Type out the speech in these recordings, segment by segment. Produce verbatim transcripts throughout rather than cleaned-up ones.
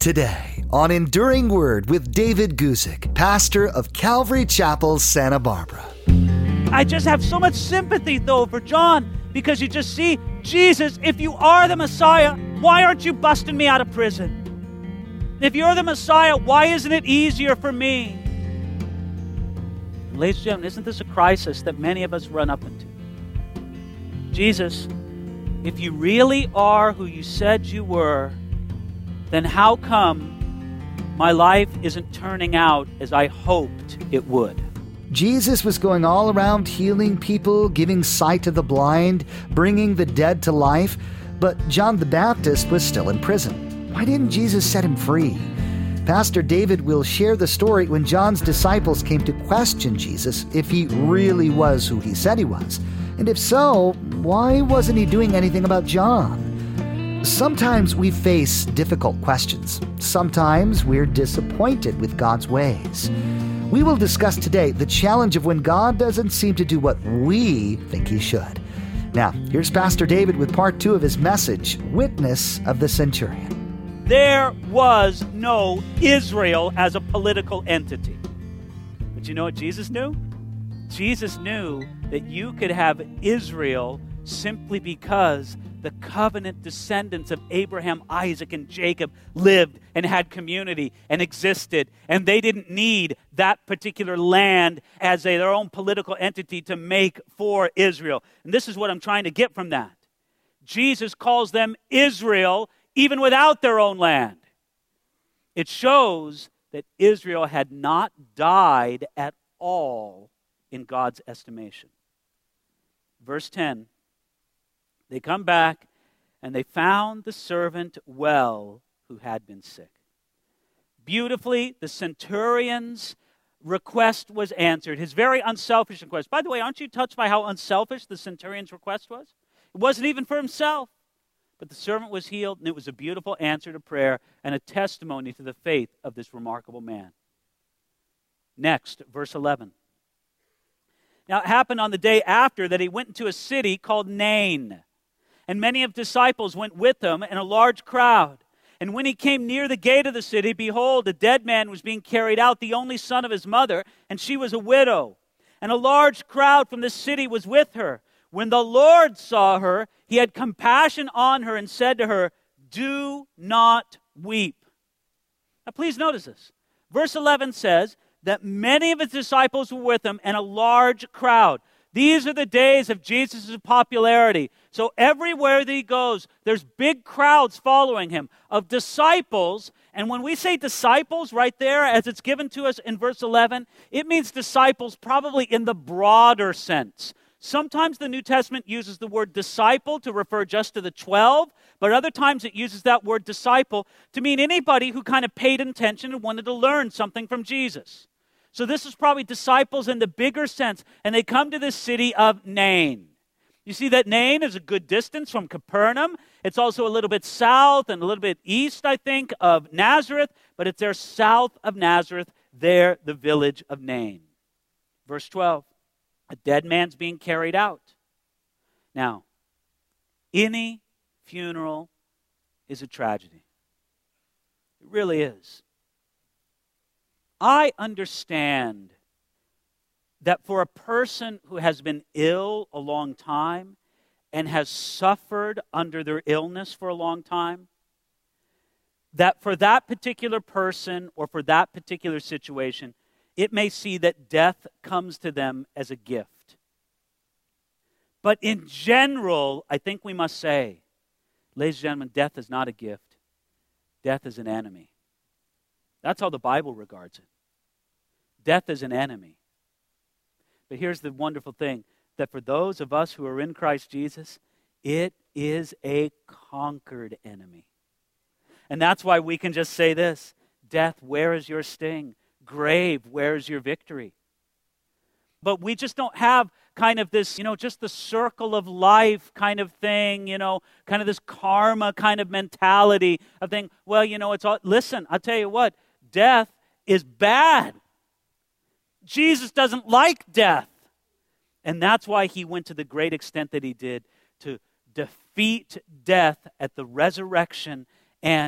Today on Enduring Word with David Guzik, pastor of Calvary Chapel, Santa Barbara. I just have so much sympathy, though, for John, because you just see, Jesus, if you are the Messiah, why aren't you busting me out of prison? If you're the Messiah, why isn't it easier for me? Ladies and gentlemen, isn't this a crisis that many of us run up into? Jesus, if you really are who you said you were, then how come my life isn't turning out as I hoped it would? Jesus was going all around healing people, giving sight to the blind, bringing the dead to life, but John the Baptist was still in prison. Why didn't Jesus set him free? Pastor David will share the story when John's disciples came to question Jesus if he really was who he said he was. And if so, why wasn't he doing anything about John? Sometimes we face difficult questions. Sometimes we're disappointed with God's ways. We will discuss today the challenge of when God doesn't seem to do what we think he should. Now, here's Pastor David with part two of his message, Witness of the Centurion. There was no Israel as a political entity. But you know what Jesus knew? Jesus knew that you could have Israel simply because the covenant descendants of Abraham, Isaac, and Jacob lived and had community and existed. And they didn't need that particular land as a, their own political entity to make for Israel. And this is what I'm trying to get from that. Jesus calls them Israel even without their own land. It shows that Israel had not died at all in God's estimation. Verse ten. They come back, and they found the servant well who had been sick. Beautifully, the centurion's request was answered, his very unselfish request. By the way, aren't you touched by how unselfish the centurion's request was? It wasn't even for himself. But the servant was healed, and it was a beautiful answer to prayer and a testimony to the faith of this remarkable man. Next, verse eleven. Now, it happened on the day after that he went into a city called Nain. And many of his disciples went with him, and a large crowd. And when he came near the gate of the city, behold, a dead man was being carried out, the only son of his mother, and she was a widow. And a large crowd from the city was with her. When the Lord saw her, he had compassion on her and said to her, "Do not weep." Now please notice this. Verse eleven says that many of his disciples were with him, and a large crowd. These are the days of Jesus' popularity. So everywhere that he goes, there's big crowds following him of disciples. And when we say disciples right there, as it's given to us in verse eleven, it means disciples probably in the broader sense. Sometimes the New Testament uses the word disciple to refer just to the twelve, but other times it uses that word disciple to mean anybody who kind of paid attention and wanted to learn something from Jesus. So this is probably disciples in the bigger sense, and they come to this city of Nain. You see that Nain is a good distance from Capernaum. It's also a little bit south and a little bit east, I think, of Nazareth, but it's there south of Nazareth, there the village of Nain. Verse twelve, a dead man's being carried out. Now, any funeral is a tragedy. It really is. I understand that for a person who has been ill a long time and has suffered under their illness for a long time, that for that particular person or for that particular situation, it may see that death comes to them as a gift. But in general, I think we must say, ladies and gentlemen, death is not a gift. Death is an enemy. That's how the Bible regards it. Death is an enemy. But here's the wonderful thing, that for those of us who are in Christ Jesus, it is a conquered enemy. And that's why we can just say this, death, where is your sting? Grave, where is your victory? But we just don't have kind of this, you know, just the circle of life kind of thing, you know, kind of this karma kind of mentality of thing. Well, you know, it's all, listen, I'll tell you what, death is bad. Jesus doesn't like death. And that's why he went to the great extent that he did to defeat death at the resurrection and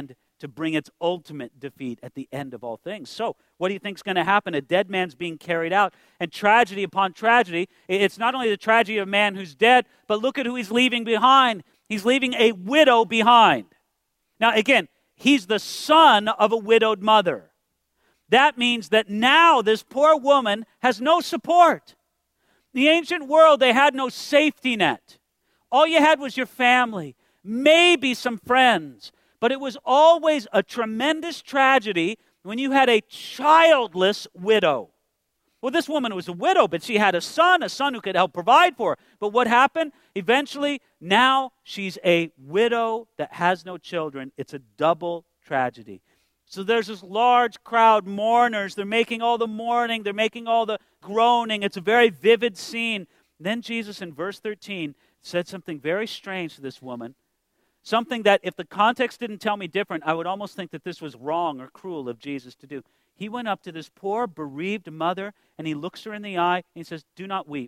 to bring its ultimate defeat at the end of all things. So, what do you think is going to happen? A dead man's being carried out, and tragedy upon tragedy. It's not only the tragedy of a man who's dead, but look at who he's leaving behind. He's leaving a widow behind. Now, again, he's the son of a widowed mother. That means that now this poor woman has no support. In the ancient world, they had no safety net. All you had was your family, maybe some friends. But it was always a tremendous tragedy when you had a childless widow. Well, this woman was a widow, but she had a son, a son who could help provide for her. But what happened? Eventually, now she's a widow that has no children. It's a double tragedy. So there's this large crowd, mourners. They're making all the mourning. They're making all the groaning. It's a very vivid scene. Then Jesus, in verse thirteen, said something very strange to this woman. Something that if the context didn't tell me different, I would almost think that this was wrong or cruel of Jesus to do. He went up to this poor, bereaved mother, and he looks her in the eye, and he says, "Do not weep."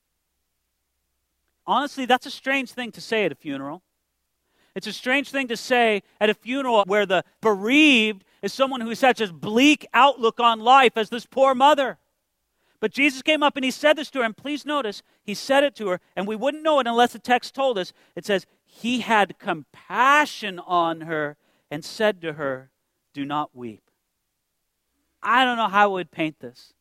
Honestly, that's a strange thing to say at a funeral. It's a strange thing to say at a funeral where the bereaved is someone who has such a bleak outlook on life as this poor mother. But Jesus came up and he said this to her, and please notice, he said it to her, and we wouldn't know it unless the text told us. It says, he had compassion on her and said to her, "Do not weep." I don't know how I would paint this.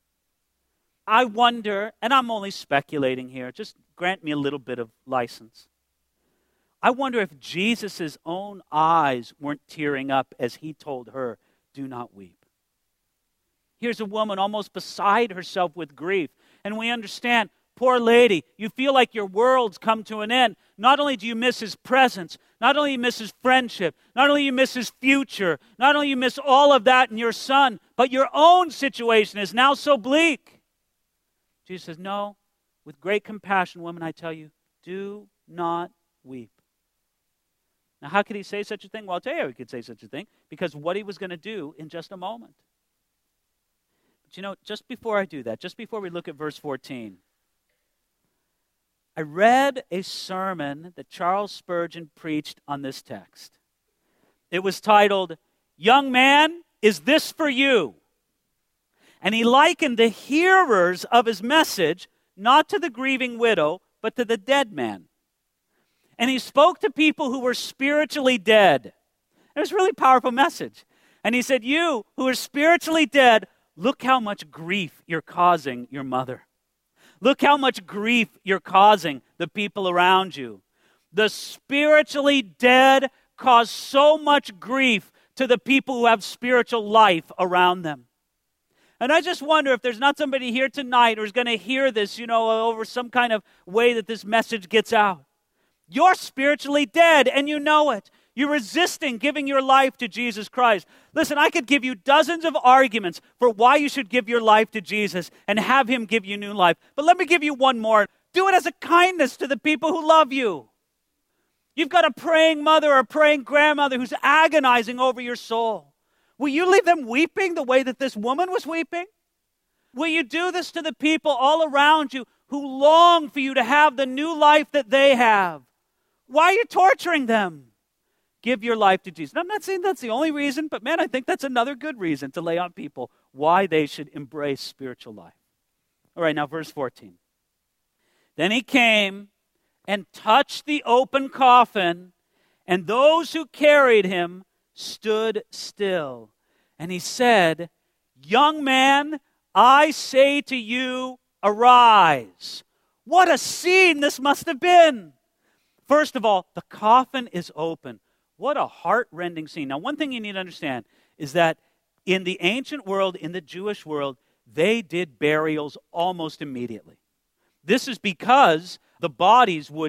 I wonder, and I'm only speculating here, just grant me a little bit of license. I wonder if Jesus' own eyes weren't tearing up as he told her, "Do not weep." Here's a woman almost beside herself with grief. And we understand, poor lady, you feel like your world's come to an end. Not only do you miss his presence, not only you miss his friendship, not only you miss his future, not only you miss all of that in your son, but your own situation is now so bleak. Jesus says, "No, with great compassion, woman, I tell you, do not weep." Now, how could he say such a thing? Well, I'll tell you how he could say such a thing, because what he was going to do in just a moment. But you know, just before I do that, just before we look at verse fourteen, I read a sermon that Charles Spurgeon preached on this text. It was titled, "Young Man, Is This For You?" And he likened the hearers of his message not to the grieving widow, but to the dead man. And he spoke to people who were spiritually dead. It was a really powerful message. And he said, you who are spiritually dead, look how much grief you're causing your mother. Look how much grief you're causing the people around you. The spiritually dead cause so much grief to the people who have spiritual life around them. And I just wonder if there's not somebody here tonight who's going to hear this, you know, over some kind of way that this message gets out. You're spiritually dead and you know it. You're resisting giving your life to Jesus Christ. Listen, I could give you dozens of arguments for why you should give your life to Jesus and have him give you new life. But let me give you one more. Do it as a kindness to the people who love you. You've got a praying mother or a praying grandmother who's agonizing over your soul. Will you leave them weeping the way that this woman was weeping? Will you do this to the people all around you who long for you to have the new life that they have? Why are you torturing them? Give your life to Jesus. Now, I'm not saying that's the only reason, but man, I think that's another good reason to lay on people why they should embrace spiritual life. All right, now verse fourteen. Then he came and touched the open coffin, and those who carried him stood still. And he said, young man, I say to you, arise. What a scene this must have been. First of all, the coffin is open. What a heart-rending scene. Now, one thing you need to understand is that in the ancient world, in the Jewish world, they did burials almost immediately. This is because the bodies would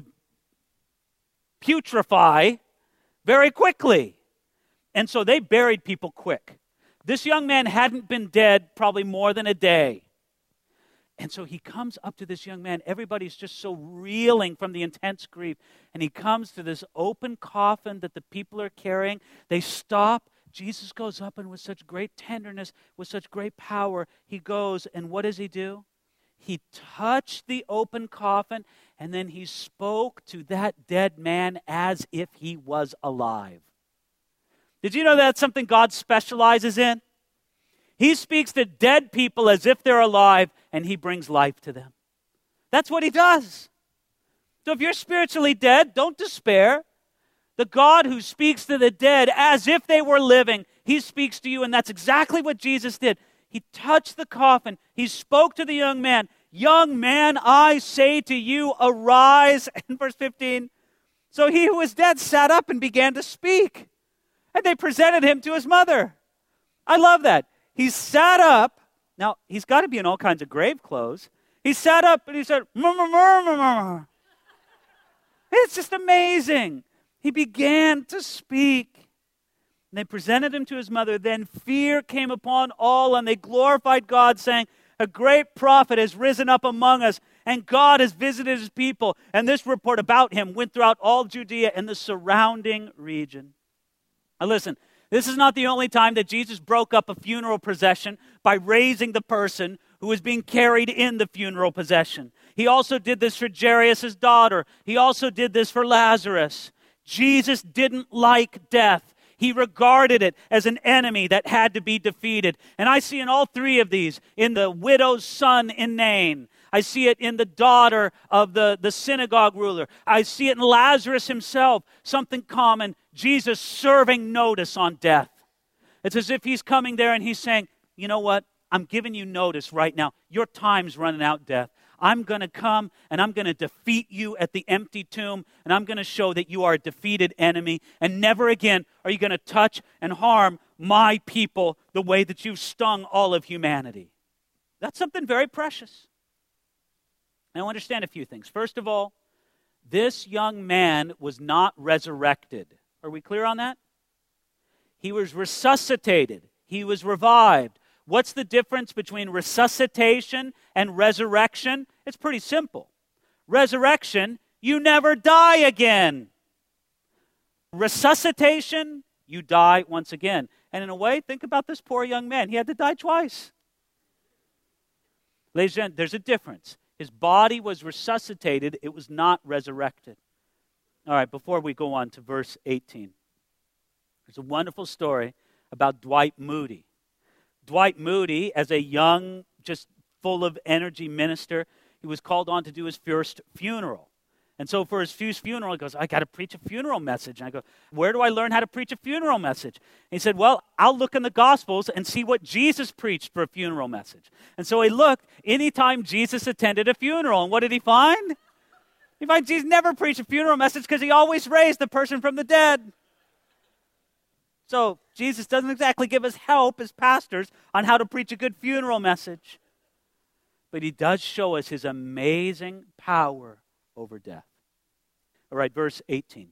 putrefy very quickly. And so they buried people quick. This young man hadn't been dead probably more than a day. And so he comes up to this young man. Everybody's just so reeling from the intense grief. And he comes to this open coffin that the people are carrying. They stop. Jesus goes up, and with such great tenderness, with such great power, he goes, and what does he do? He touched the open coffin, and then he spoke to that dead man as if he was alive. Did you know that's something God specializes in? He speaks to dead people as if they're alive, and he brings life to them. That's what he does. So if you're spiritually dead, don't despair. The God who speaks to the dead as if they were living, he speaks to you, and that's exactly what Jesus did. He touched the coffin. He spoke to the young man. Young man, I say to you, arise. In verse fifteen, so he who was dead sat up and began to speak. And they presented him to his mother. I love that. He sat up. Now, he's got to be in all kinds of grave clothes. He sat up and he said, murmur, murmur, murmur. It's just amazing. He began to speak. And they presented him to his mother. Then fear came upon all, and they glorified God, saying, a great prophet has risen up among us, and God has visited his people. And this report about him went throughout all Judea and the surrounding region. Now listen, this is not the only time that Jesus broke up a funeral procession by raising the person who was being carried in the funeral procession. He also did this for Jairus' daughter. He also did this for Lazarus. Jesus didn't like death. He regarded it as an enemy that had to be defeated. And I see in all three of these, in the widow's son in Nain, I see it in the daughter of the, the synagogue ruler. I see it in Lazarus himself, something common, Jesus serving notice on death. It's as if he's coming there and he's saying, you know what? I'm giving you notice right now. Your time's running out, death. I'm going to come and I'm going to defeat you at the empty tomb, and I'm going to show that you are a defeated enemy, and never again are you going to touch and harm my people the way that you've stung all of humanity. That's something very precious. Now understand a few things. First of all, this young man was not resurrected. Are we clear on that? He was resuscitated. He was revived. What's the difference between resuscitation and resurrection? It's pretty simple. Resurrection, you never die again. Resuscitation, you die once again. And in a way, think about this poor young man. He had to die twice. Ladies and gentlemen, there's a difference. His body was resuscitated. It was not resurrected. All right, before we go on to verse eighteen, there's a wonderful story about Dwight Moody. Dwight Moody, as a young, just full of energy minister, he was called on to do his first funeral. And so for his first funeral, he goes, I got to preach a funeral message. And I go, where do I learn how to preach a funeral message? And he said, well, I'll look in the Gospels and see what Jesus preached for a funeral message. And so he looked anytime Jesus attended a funeral. And what did he find? He finds Jesus never preached a funeral message because he always raised the person from the dead. So Jesus doesn't exactly give us help as pastors on how to preach a good funeral message. But he does show us his amazing power over death. All right, verse eighteen.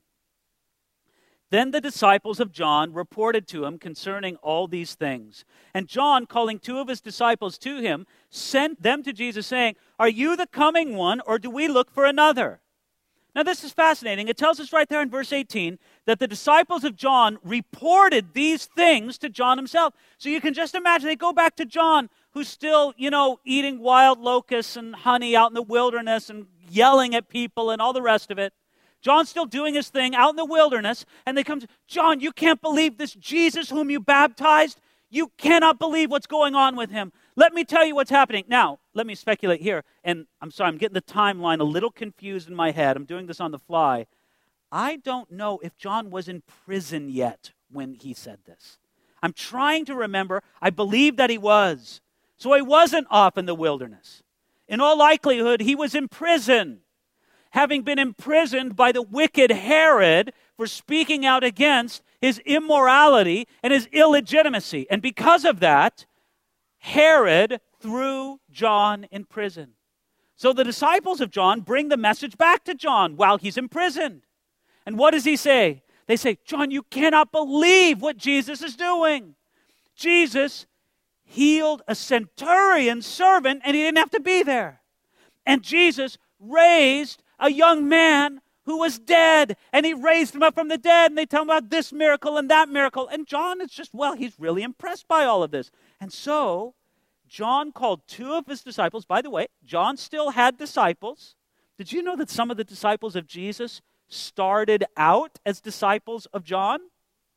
Then the disciples of John reported to him concerning all these things. And John, calling two of his disciples to him, sent them to Jesus, saying, are you the coming one, or do we look for another? Now, this is fascinating. It tells us right there in verse eighteen that the disciples of John reported these things to John himself. So you can just imagine, they go back to John, who's still, you know, eating wild locusts and honey out in the wilderness and yelling at people and all the rest of it. John's still doing his thing out in the wilderness, and they come to, John, you can't believe this Jesus whom you baptized. You cannot believe what's going on with him. Let me tell you what's happening. Now, let me speculate here. And I'm sorry, I'm getting the timeline a little confused in my head. I'm doing this on the fly. I don't know if John was in prison yet when he said this. I'm trying to remember. I believe that he was. So he wasn't off in the wilderness. In all likelihood, he was in prison, having been imprisoned by the wicked Herod for speaking out against his immorality and his illegitimacy. And because of that, Herod threw John in prison. So the disciples of John bring the message back to John while he's imprisoned. And what does he say? They say, John, you cannot believe what Jesus is doing. Jesus healed a centurion servant and he didn't have to be there. And Jesus raised a young man who was dead, and he raised him up from the dead, and they tell him about this miracle and that miracle. And John is just, well, he's really impressed by all of this. And so John called two of his disciples. By the way, John still had disciples. Did you know that some of the disciples of Jesus started out as disciples of John?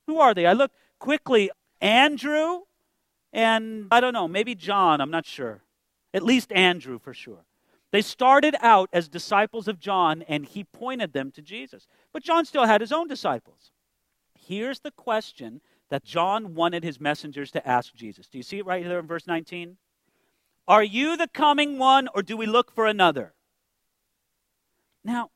Who are they? I looked quickly. Andrew and, I don't know, maybe John, I'm not sure. At least Andrew for sure. They started out as disciples of John, and he pointed them to Jesus. But John still had his own disciples. Here's the question that John wanted his messengers to ask Jesus. Do you see it right there in verse nineteen? Are you the coming one, or do we look for another? Now,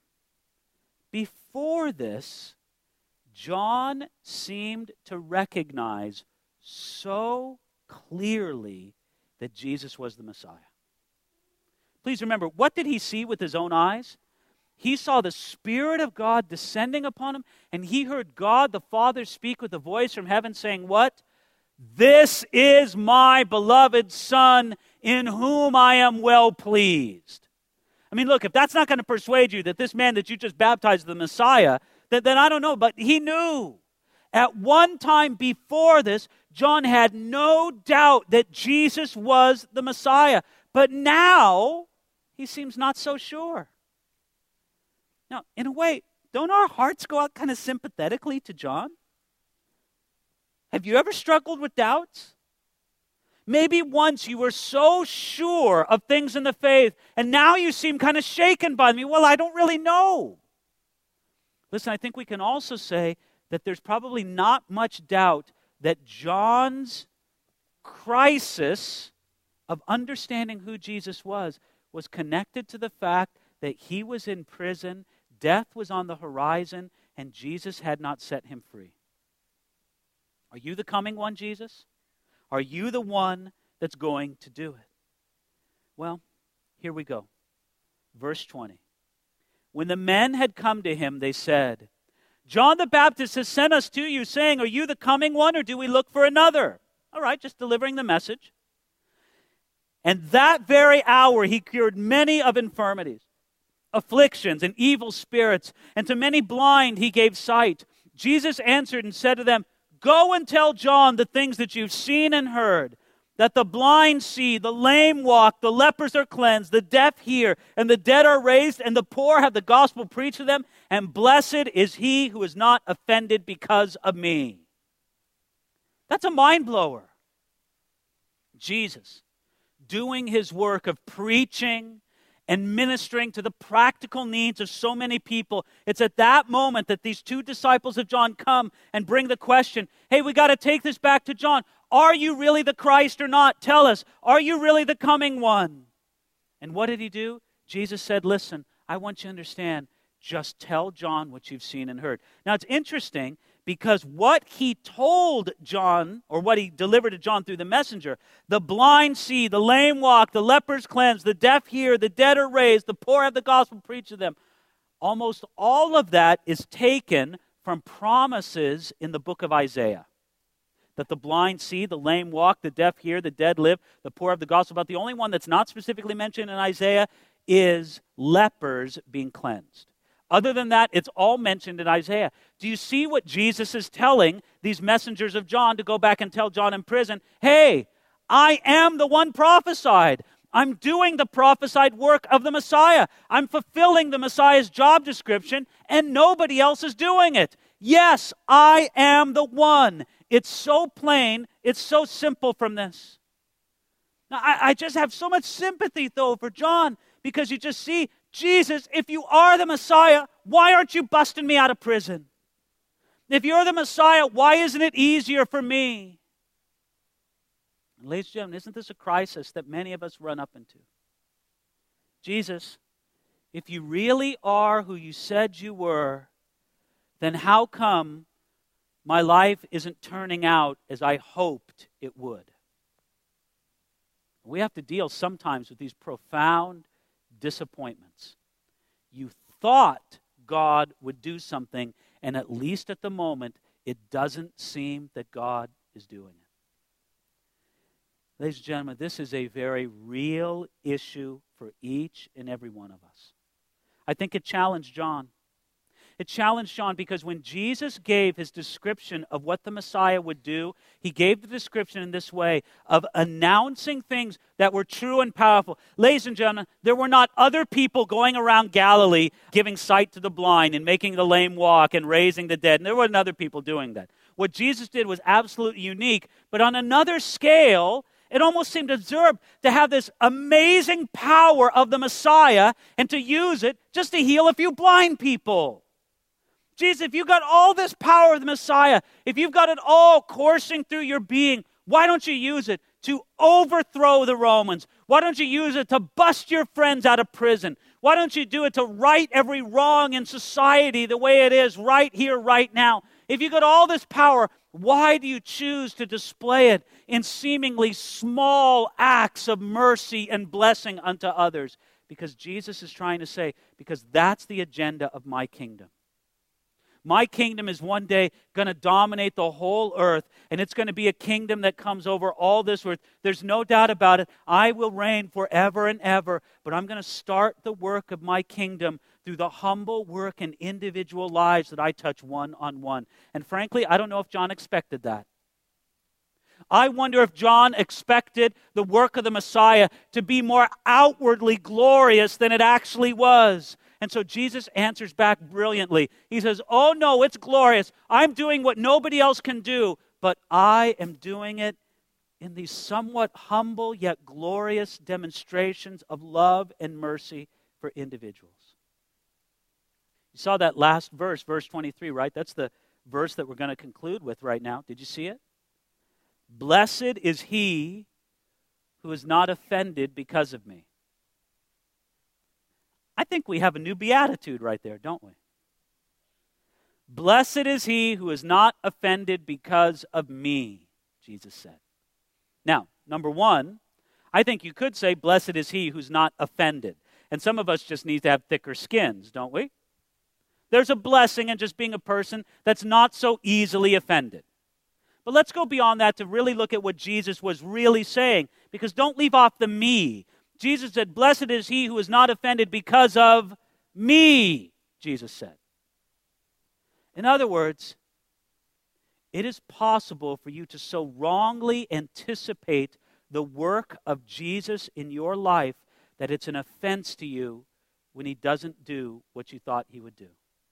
before this, John seemed to recognize so clearly that Jesus was the Messiah. Please remember, what did he see with his own eyes? He saw the Spirit of God descending upon him, and he heard God the Father speak with a voice from heaven saying, what? This is my beloved Son, in whom I am well pleased. I mean, look, if that's not going to persuade you that this man that you just baptized is the Messiah, then, then I don't know, but he knew. At one time before this, John had no doubt that Jesus was the Messiah. But now, he seems not so sure. Now, in a way, don't our hearts go out kind of sympathetically to John? Have you ever struggled with doubts? Maybe once you were so sure of things in the faith, and now you seem kind of shaken by me. Well, I don't really know. Listen, I think we can also say that there's probably not much doubt that John's crisis of understanding who Jesus was was connected to the fact that he was in prison, death was on the horizon, and Jesus had not set him free. Are you the coming one, Jesus? Are you the one that's going to do it? Well, here we go. Verse twenty. When the men had come to him, they said, John the Baptist has sent us to you, saying, are you the coming one, or do we look for another? All right, just delivering the message. And that very hour he cured many of infirmities, afflictions, and evil spirits, and to many blind he gave sight. Jesus answered and said to them, go and tell John the things that you've seen and heard, that the blind see, the lame walk, the lepers are cleansed, the deaf hear, and the dead are raised, and the poor have the gospel preached to them, and blessed is he who is not offended because of me. That's a mind blower. Jesus doing his work of preaching and ministering to the practical needs of so many people. It's at that moment that these two disciples of John come and bring the question, hey, we got to take this back to John. Are you really the Christ or not? Tell us, are you really the coming one? And what did he do? Jesus said, listen, I want you to understand, just tell John what you've seen and heard. Now, it's interesting because what he told John, or what he delivered to John through the messenger, the blind see, the lame walk, the lepers cleansed, the deaf hear, the dead are raised, the poor have the gospel preached to them. Almost all of that is taken from promises in the book of Isaiah. That the blind see, the lame walk, the deaf hear, the dead live, the poor have the gospel. But the only one that's not specifically mentioned in Isaiah is lepers being cleansed. Other than that, it's all mentioned in Isaiah. Do you see what Jesus is telling these messengers of John to go back and tell John in prison? Hey, I am the one prophesied. I'm doing the prophesied work of the Messiah. I'm fulfilling the Messiah's job description, and nobody else is doing it. Yes, I am the one. It's so plain. It's so simple from this. Now, I, I just have so much sympathy, though, for John, because you just see, Jesus, if you are the Messiah, why aren't you busting me out of prison? If you're the Messiah, why isn't it easier for me? And ladies and gentlemen, isn't this a crisis that many of us run up into? Jesus, if you really are who you said you were, then how come my life isn't turning out as I hoped it would? We have to deal sometimes with these profound disappointments. You thought God would do something, and at least at the moment, it doesn't seem that God is doing it. Ladies and gentlemen, this is a very real issue for each and every one of us. I think it challenged John. It challenged John because when Jesus gave his description of what the Messiah would do, he gave the description in this way of announcing things that were true and powerful. Ladies and gentlemen, there were not other people going around Galilee giving sight to the blind and making the lame walk and raising the dead. And there weren't other people doing that. what Jesus did was absolutely unique. But on another scale, it almost seemed absurd to have this amazing power of the Messiah and to use it just to heal a few blind people. Jesus, if you've got all this power of the Messiah, if you've got it all coursing through your being, why don't you use it to overthrow the Romans? Why don't you use it to bust your friends out of prison? Why don't you do it to right every wrong in society the way it is right here, right now? If you've got all this power, why do you choose to display it in seemingly small acts of mercy and blessing unto others? Because Jesus is trying to say, because that's the agenda of my kingdom. My kingdom is one day going to dominate the whole earth, and it's going to be a kingdom that comes over all this earth. There's no doubt about it. I will reign forever and ever, but I'm going to start the work of my kingdom through the humble work in individual lives that I touch one-on-one. And frankly, I don't know if John expected that. I wonder if John expected the work of the Messiah to be more outwardly glorious than it actually was. And so Jesus answers back brilliantly. He says, oh no, it's glorious. I'm doing what nobody else can do, but I am doing it in these somewhat humble yet glorious demonstrations of love and mercy for individuals. You saw that last verse, verse twenty-three, right? That's the verse that we're going to conclude with right now. Did you see it? Blessed is he who is not offended because of me. I think we have a new beatitude right there, don't we? Blessed is he who is not offended because of me, Jesus said. Now, number one, I think you could say, blessed is he who's not offended. And some of us just need to have thicker skins, don't we? There's a blessing in just being a person that's not so easily offended. But let's go beyond that to really look at what Jesus was really saying, because don't leave off the me. Jesus said, blessed is he who is not offended because of me, Jesus said. In other words, it is possible for you to so wrongly anticipate the work of Jesus in your life that it's an offense to you when he doesn't do what you thought he would do.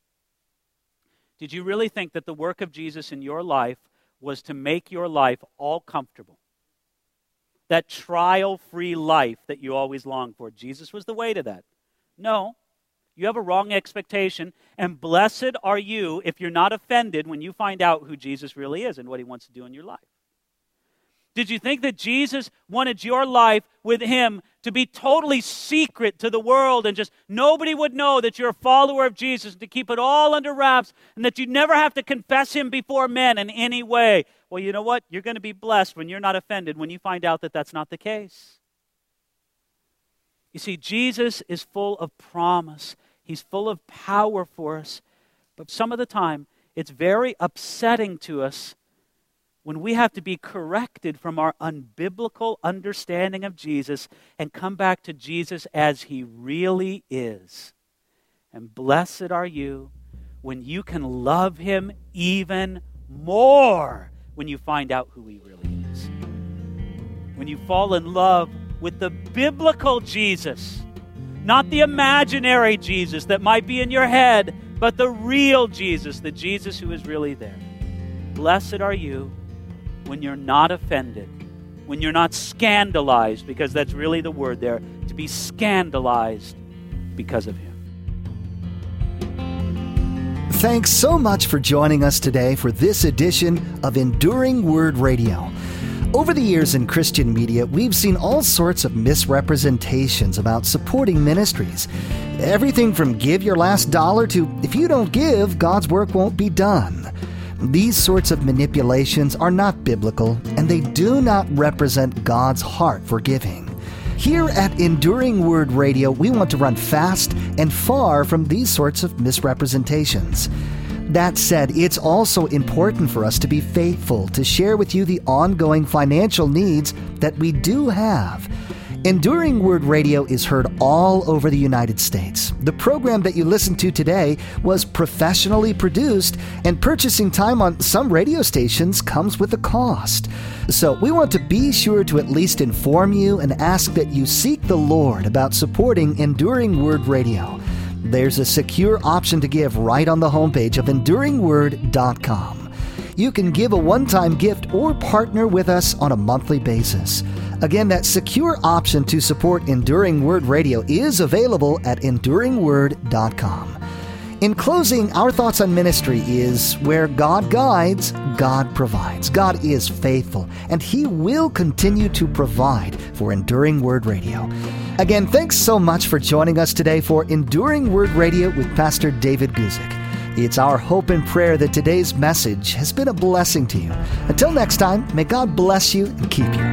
Did you really think that the work of Jesus in your life was to make your life all comfortable? That trial-free life that you always long for. Jesus was the way to that. No, you have a wrong expectation, and blessed are you if you're not offended when you find out who Jesus really is and what he wants to do in your life. Did you think that Jesus wanted your life with him to be totally secret to the world and just nobody would know that you're a follower of Jesus, to keep it all under wraps and that you'd never have to confess him before men in any way? Well, you know what? You're going to be blessed when you're not offended when you find out that that's not the case. You see, Jesus is full of promise. He's full of power for us. But some of the time, it's very upsetting to us when we have to be corrected from our unbiblical understanding of Jesus and come back to Jesus as he really is. And blessed are you when you can love him even more when you find out who he really is. When you fall in love with the biblical Jesus, not the imaginary Jesus that might be in your head, but the real Jesus, the Jesus who is really there. Blessed are you when you're not offended, when you're not scandalized, because that's really the word there, to be scandalized because of him. Thanks so much for joining us today for this edition of Enduring Word Radio. Over the years in Christian media, we've seen all sorts of misrepresentations about supporting ministries. Everything from give your last dollar to if you don't give, God's work won't be done. These sorts of manipulations are not biblical, and they do not represent God's heart for giving. Here at Enduring Word Radio, we want to run fast and far from these sorts of misrepresentations. That said, it's also important for us to be faithful to share with you the ongoing financial needs that we do have. Enduring Word Radio is heard all over the United States. The program that you listen to today was professionally produced, and purchasing time on some radio stations comes with a cost. So we want to be sure to at least inform you and ask that you seek the Lord about supporting Enduring Word Radio. There's a secure option to give right on the homepage of enduring word dot com. You can give a one-time gift or partner with us on a monthly basis. Again, that secure option to support Enduring Word Radio is available at enduring word dot com. In closing, our thoughts on ministry is where God guides, God provides. God is faithful, and He will continue to provide for Enduring Word Radio. Again, thanks so much for joining us today for Enduring Word Radio with Pastor David Guzik. It's our hope and prayer that today's message has been a blessing to you. Until next time, may God bless you and keep you.